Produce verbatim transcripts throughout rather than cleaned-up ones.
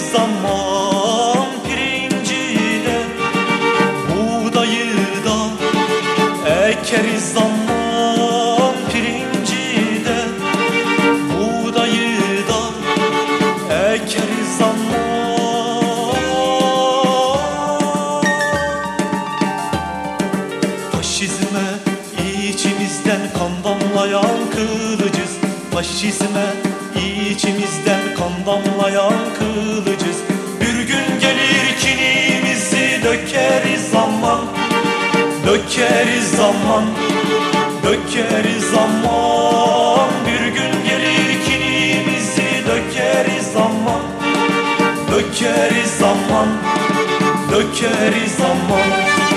zaman pirinci de buğdayı da ekeriz zaman pirinci de buğdayı da ekeriz zaman. Faşizme içimizden kan damlayan kılıcız. Faşizme içimizden kan damlayan kılıcız. Bir gün gelir kinimizi dökeriz zaman, dökeriz zaman, dökeriz zaman. Bir gün gelir kinimizi dökeriz zaman, dökeriz zaman, dökeriz zaman.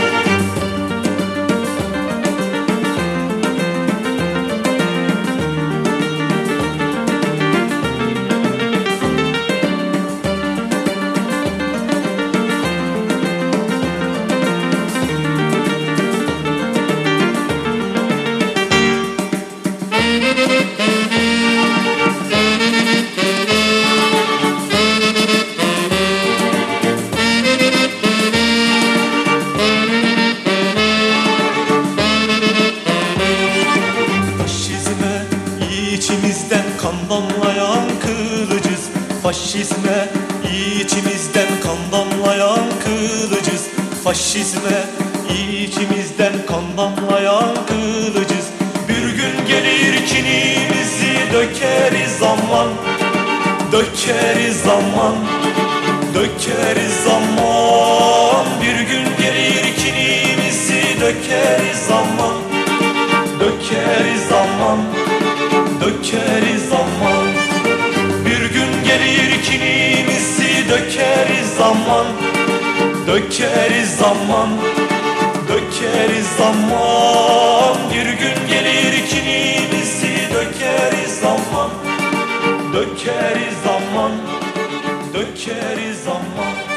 İçimizden kan damlayan kılıcız. Faşizme içimizden kan damlayan kılıcız. Faşizme içimizden kan damlayan kılıcız. Bir gün gelir kinimizi dökeriz zaman, dökeriz zaman, dökeriz zaman. Bir gün gelir kinimizi dökeriz zaman, dökeriz zaman, dökeriz zaman. Bir gün gelir kinimizi dökeriz zaman, dökeriz zaman, dökeriz zaman. Bir gün gelir kinimizi dökeriz zaman, dökeriz zaman, dökeriz zaman.